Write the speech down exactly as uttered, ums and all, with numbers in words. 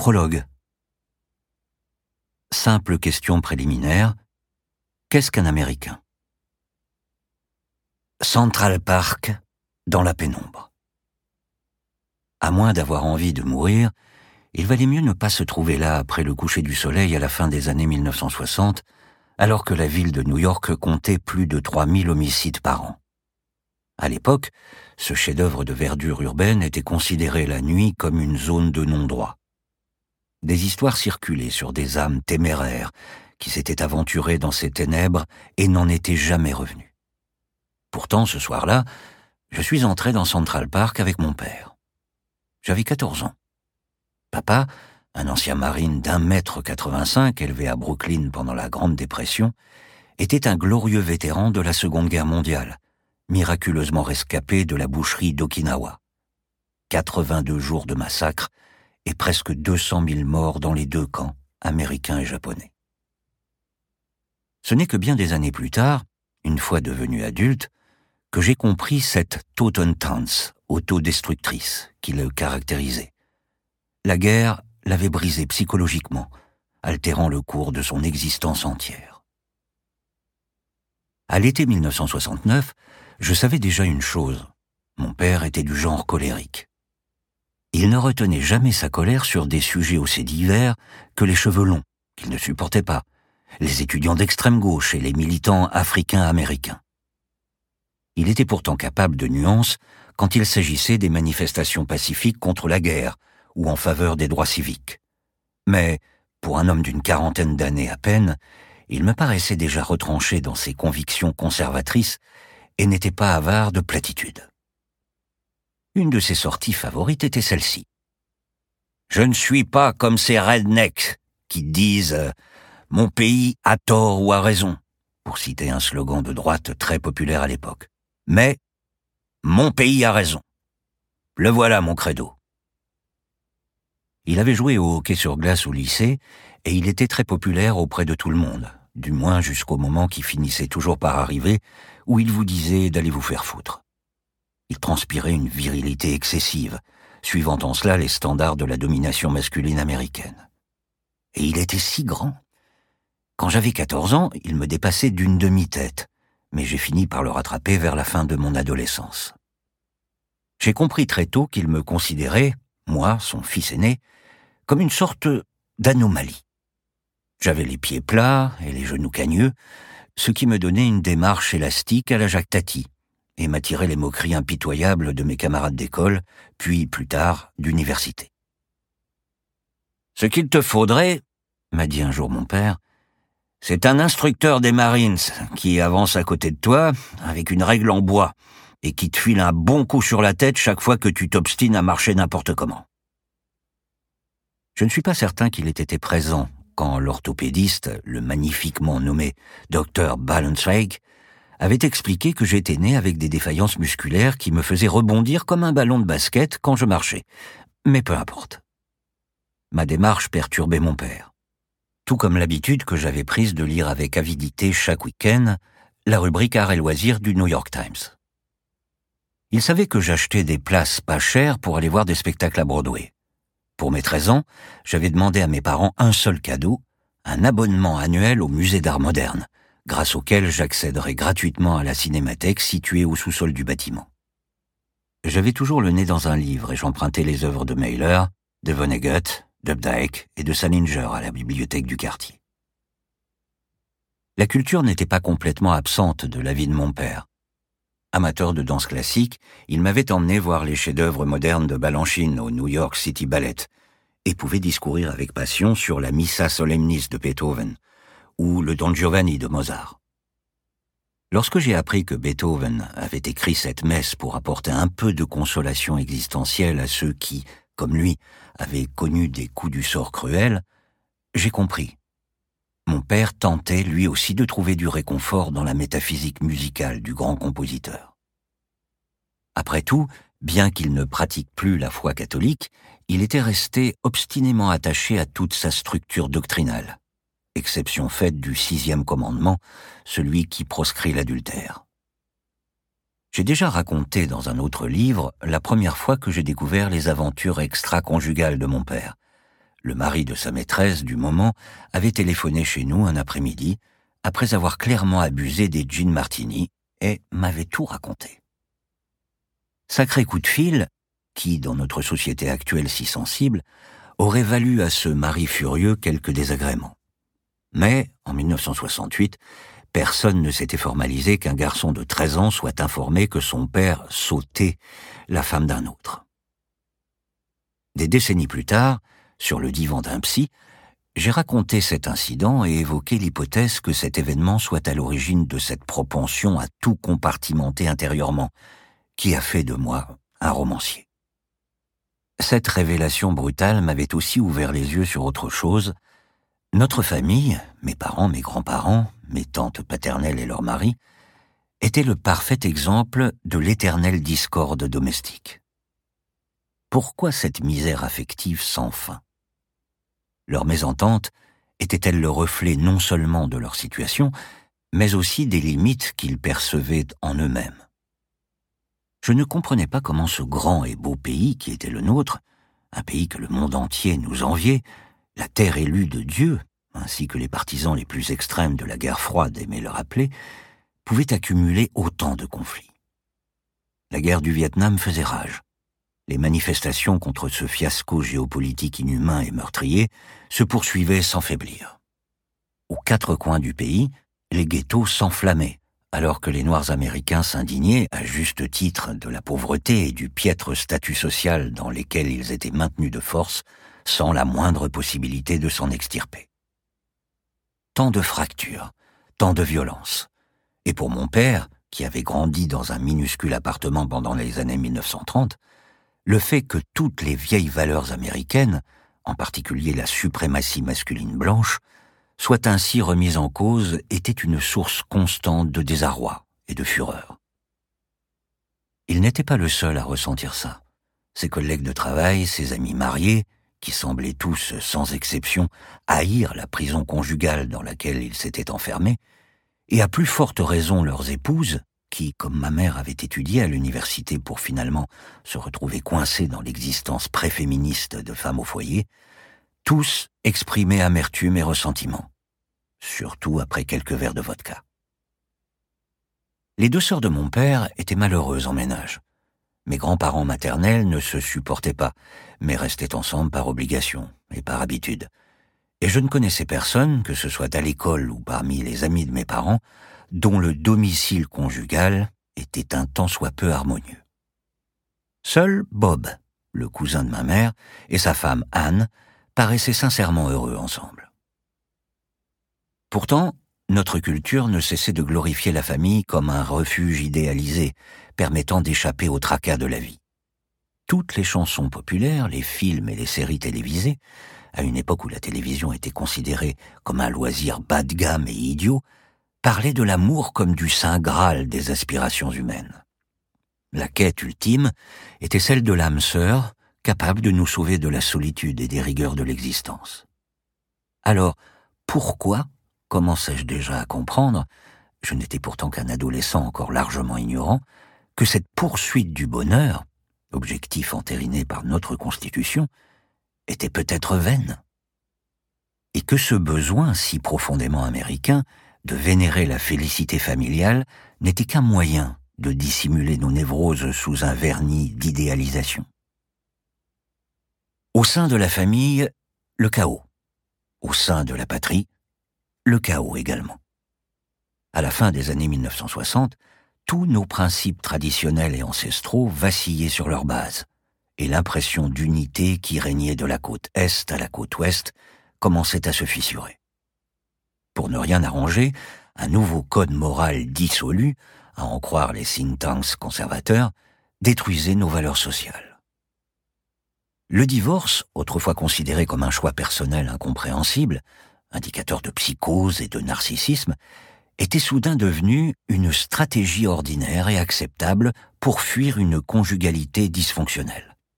Prologue. Simple question préliminaire. Qu'est-ce qu'un Américain ? Central Park, dans la pénombre. À moins d'avoir envie de mourir, il valait mieux ne pas se trouver là après le coucher du soleil à la fin des années mille neuf cent soixante, alors que la ville de New York comptait plus de trois mille homicides par an. À l'époque, ce chef-d'œuvre de verdure urbaine était considéré la nuit comme une zone de non-droit. Des histoires circulaient sur des âmes téméraires qui s'étaient aventurées dans ces ténèbres et n'en étaient jamais revenus. Pourtant, ce soir-là, je suis entré dans Central Park avec mon père. J'avais quatorze ans. Papa, un ancien marine d'un mètre quatre-vingt-cinq élevé à Brooklyn pendant la Grande Dépression, était un glorieux vétéran de la Seconde Guerre mondiale, miraculeusement rescapé de la boucherie d'Okinawa. quatre-vingt-deux jours de massacre et presque deux cent mille morts dans les deux camps, américains et japonais. Ce n'est que bien des années plus tard, une fois devenu adulte, que j'ai compris cette Totentanz autodestructrice qui le caractérisait. La guerre l'avait brisé psychologiquement, altérant le cours de son existence entière. À l'été mille neuf cent soixante-neuf, je savais déjà une chose. Mon père était du genre colérique. Il ne retenait jamais sa colère sur des sujets aussi divers que les cheveux longs, qu'il ne supportait pas, les étudiants d'extrême gauche et les militants africains-américains. Il était pourtant capable de nuances quand il s'agissait des manifestations pacifiques contre la guerre ou en faveur des droits civiques. Mais, pour un homme d'une quarantaine d'années à peine, il me paraissait déjà retranché dans ses convictions conservatrices et n'était pas avare de platitudes. Une de ses sorties favorites était celle-ci. « Je ne suis pas comme ces rednecks qui disent euh, « Mon pays a tort ou a raison », pour citer un slogan de droite très populaire à l'époque. Mais « Mon pays a raison ». Le voilà mon credo. Il avait joué au hockey sur glace au lycée et il était très populaire auprès de tout le monde, du moins jusqu'au moment qui finissait toujours par arriver où il vous disait d'aller vous faire foutre. Il transpirait une virilité excessive, suivant en cela les standards de la domination masculine américaine. Et il était si grand. Quand j'avais quatorze ans, il me dépassait d'une demi-tête, mais j'ai fini par le rattraper vers la fin de mon adolescence. J'ai compris très tôt qu'il me considérait, moi, son fils aîné, comme une sorte d'anomalie. J'avais les pieds plats et les genoux cagneux, ce qui me donnait une démarche élastique à la Jacques Tati, et m'attirait les moqueries impitoyables de mes camarades d'école, puis, plus tard, d'université. « Ce qu'il te faudrait, » m'a dit un jour mon père, « c'est un instructeur des Marines qui avance à côté de toi avec une règle en bois et qui te file un bon coup sur la tête chaque fois que tu t'obstines à marcher n'importe comment. » Je ne suis pas certain qu'il ait été présent quand l'orthopédiste, le magnifiquement nommé docteur Ballenzweig, avait expliqué que j'étais né avec des défaillances musculaires qui me faisaient rebondir comme un ballon de basket quand je marchais. Mais peu importe. Ma démarche perturbait mon père. Tout comme l'habitude que j'avais prise de lire avec avidité chaque week-end la rubrique Arts et loisirs du New York Times. Il savait que j'achetais des places pas chères pour aller voir des spectacles à Broadway. Pour mes treize ans, j'avais demandé à mes parents un seul cadeau, un abonnement annuel au musée d'art moderne, grâce auquel j'accéderais gratuitement à la cinémathèque située au sous-sol du bâtiment. J'avais toujours le nez dans un livre et j'empruntais les œuvres de Mailer, de Vonnegut, d'Updike et de Salinger à la bibliothèque du quartier. La culture n'était pas complètement absente de la vie de mon père. Amateur de danse classique, il m'avait emmené voir les chefs-d'œuvre modernes de Balanchine au New York City Ballet et pouvait discourir avec passion sur la Missa Solemnis de Beethoven ou le Don Giovanni de Mozart. Lorsque j'ai appris que Beethoven avait écrit cette messe pour apporter un peu de consolation existentielle à ceux qui, comme lui, avaient connu des coups du sort cruels, j'ai compris. Mon père tentait lui aussi de trouver du réconfort dans la métaphysique musicale du grand compositeur. Après tout, bien qu'il ne pratique plus la foi catholique, il était resté obstinément attaché à toute sa structure doctrinale, exception faite du sixième commandement, celui qui proscrit l'adultère. J'ai déjà raconté dans un autre livre la première fois que j'ai découvert les aventures extra-conjugales de mon père, le mari de sa maîtresse du moment, avait téléphoné chez nous un après-midi, après avoir clairement abusé des gin martini, et m'avait tout raconté. Sacré coup de fil, qui, dans notre société actuelle si sensible, aurait valu à ce mari furieux quelques désagréments. Mais, en mille neuf cent soixante-huit, personne ne s'était formalisé qu'un garçon de treize ans soit informé que son père sautait la femme d'un autre. Des décennies plus tard, sur le divan d'un psy, j'ai raconté cet incident et évoqué l'hypothèse que cet événement soit à l'origine de cette propension à tout compartimenter intérieurement, qui a fait de moi un romancier. Cette révélation brutale m'avait aussi ouvert les yeux sur autre chose. Notre famille, mes parents, mes grands-parents, mes tantes paternelles et leurs maris, était le parfait exemple de l'éternelle discorde domestique. Pourquoi cette misère affective sans fin ? Leur mésentente était-elle le reflet non seulement de leur situation, mais aussi des limites qu'ils percevaient en eux-mêmes ? Je ne comprenais pas comment ce grand et beau pays qui était le nôtre, un pays que le monde entier nous enviait, la terre élue de Dieu, ainsi que les partisans les plus extrêmes de la guerre froide aimaient le rappeler, pouvait accumuler autant de conflits. La guerre du Vietnam faisait rage. Les manifestations contre ce fiasco géopolitique inhumain et meurtrier se poursuivaient sans faiblir. Aux quatre coins du pays, les ghettos s'enflammaient, alors que les Noirs américains s'indignaient, à juste titre, de la pauvreté et du piètre statut social dans lesquels ils étaient maintenus de force, sans la moindre possibilité de s'en extirper. Tant de fractures, tant de violence. Et pour mon père, qui avait grandi dans un minuscule appartement pendant les années mille neuf cent trente, le fait que toutes les vieilles valeurs américaines, en particulier la suprématie masculine blanche, soient ainsi remises en cause était une source constante de désarroi et de fureur. Il n'était pas le seul à ressentir ça. Ses collègues de travail, ses amis mariés, qui semblaient tous, sans exception, haïr la prison conjugale dans laquelle ils s'étaient enfermés, et à plus forte raison leurs épouses, qui, comme ma mère avait étudié à l'université pour finalement se retrouver coincées dans l'existence préféministe de femmes au foyer, tous exprimaient amertume et ressentiment, surtout après quelques verres de vodka. Les deux sœurs de mon père étaient malheureuses en ménage. Mes grands-parents maternels ne se supportaient pas, mais restaient ensemble par obligation et par habitude. Et je ne connaissais personne, que ce soit à l'école ou parmi les amis de mes parents, dont le domicile conjugal était un tant soit peu harmonieux. Seul Bob, le cousin de ma mère, et sa femme Anne paraissaient sincèrement heureux ensemble. Pourtant, notre culture ne cessait de glorifier la famille comme un refuge idéalisé, permettant d'échapper au tracas de la vie. Toutes les chansons populaires, les films et les séries télévisées, à une époque où la télévision était considérée comme un loisir bas de gamme et idiot, parlaient de l'amour comme du saint graal des aspirations humaines. La quête ultime était celle de l'âme sœur, capable de nous sauver de la solitude et des rigueurs de l'existence. Alors, pourquoi commençais-je déjà à comprendre, je n'étais pourtant qu'un adolescent encore largement ignorant, que cette poursuite du bonheur, objectif entériné par notre Constitution, était peut-être vaine, et que ce besoin si profondément américain de vénérer la félicité familiale n'était qu'un moyen de dissimuler nos névroses sous un vernis d'idéalisation. Au sein de la famille, le chaos. Au sein de la patrie, le chaos également. À la fin des années mille neuf cent soixante, tous nos principes traditionnels et ancestraux vacillaient sur leur base, et l'impression d'unité qui régnait de la côte Est à la côte Ouest commençait à se fissurer. Pour ne rien arranger, un nouveau code moral dissolu, à en croire les think tanks conservateurs, détruisait nos valeurs sociales. Le divorce, autrefois considéré comme un choix personnel incompréhensible, indicateur de psychose et de narcissisme, était soudain devenu une stratégie ordinaire et acceptable pour fuir une conjugalité dysfonctionnelle.